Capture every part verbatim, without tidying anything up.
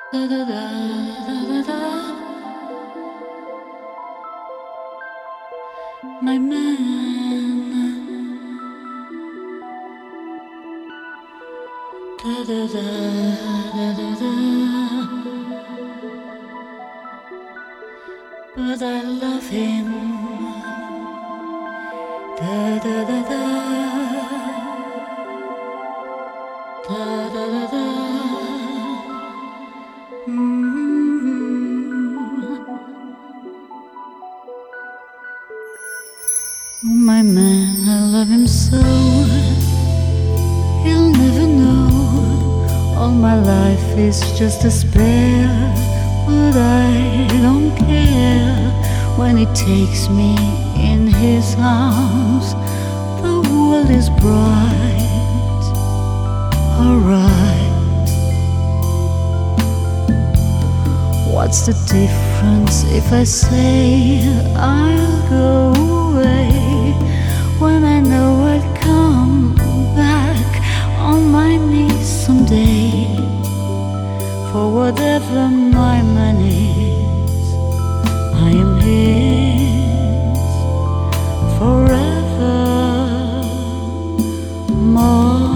Da da da da da da. My man. Da da da da da da. But I love him. Da da da da. Da da da da. My man, I love him so. He'll never know. All my life is just a spare, but I don't care. When he takes me in his arms, the world is bright. Alright. What's the difference if I say I'll go away when I know I'll come back on my knees someday? For whatever my man is, I am his forever more.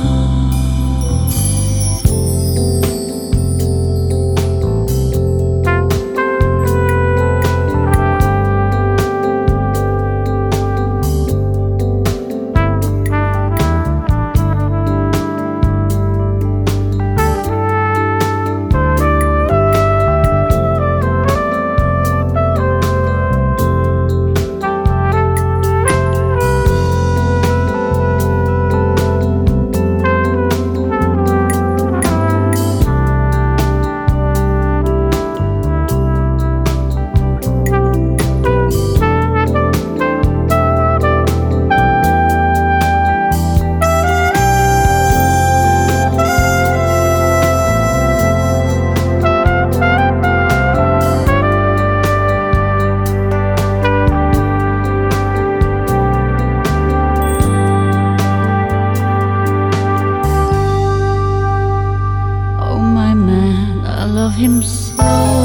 Him so,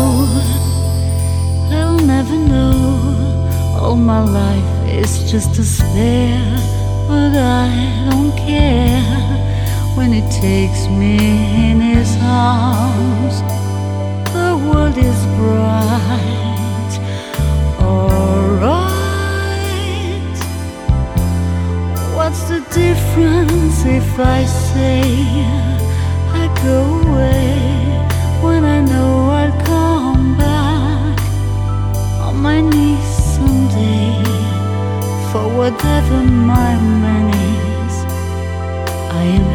I'll never know. All my life is just a spare, but I don't care. When he takes me in his arms, the world is bright. Alright. What's the difference if I say I go away when I know I'll come back on my knees someday? For whatever my man is, I am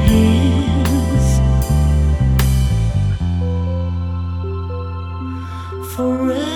his forever.